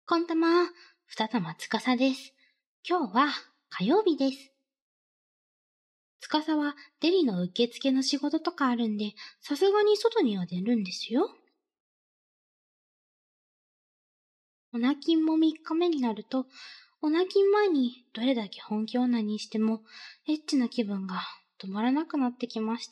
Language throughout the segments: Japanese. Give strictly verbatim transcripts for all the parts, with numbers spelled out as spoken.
こんたま、二玉つかさです。今日は火曜日です。つかさはデリの受付の仕事とかあるんで、さすがに外には出るんですよ。オナキンもみっかめになると、オナキン前にどれだけ本気女にしても、エッチな気分が止まらなくなってきました。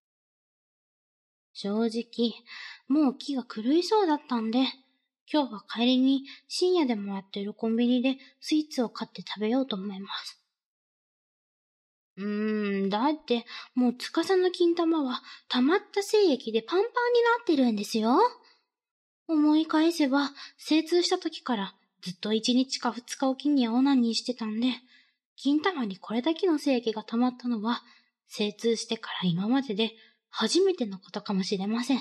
正直、もう気が狂いそうだったんで、今日は帰りに深夜でもやってるコンビニでスイーツを買って食べようと思います。うーん、だってもう司の金玉は溜まった精液でパンパンになってるんですよ。思い返せば精通した時からずっといちにちかふつかおきにはオナニーしてたんで、金玉にこれだけの精液が溜まったのは精通してから今までで初めてのことかもしれません。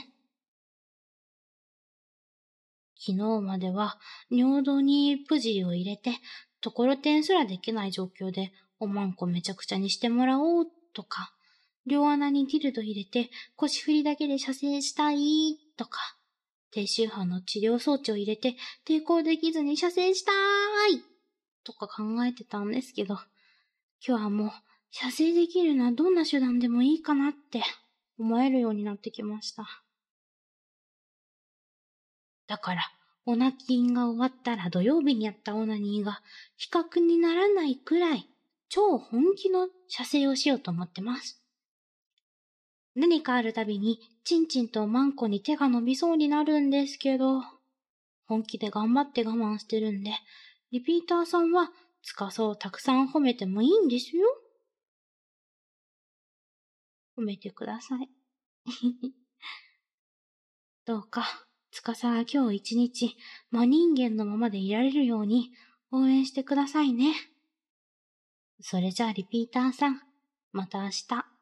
昨日までは尿道にプジーを入れて、ところてんすらできない状況でおまんこめちゃくちゃにしてもらおうとか、両穴にディルド入れて腰振りだけで射精したいとか、低周波の治療装置を入れて抵抗できずに射精したいとか考えてたんですけど、今日はもう射精できるのはどんな手段でもいいかなって思えるようになってきました。だから、オナキンが終わったら土曜日にやったオナニーが比較にならないくらい超本気の射精をしようと思ってます。何かあるたびにチンチンとマンコに手が伸びそうになるんですけど、本気で頑張って我慢してるんで、リピーターさんはつかさをたくさん褒めてもいいんですよ。褒めてください。どうか、つかさは今日一日真人間のままでいられるように応援してくださいね。それじゃあリピーターさん、また明日。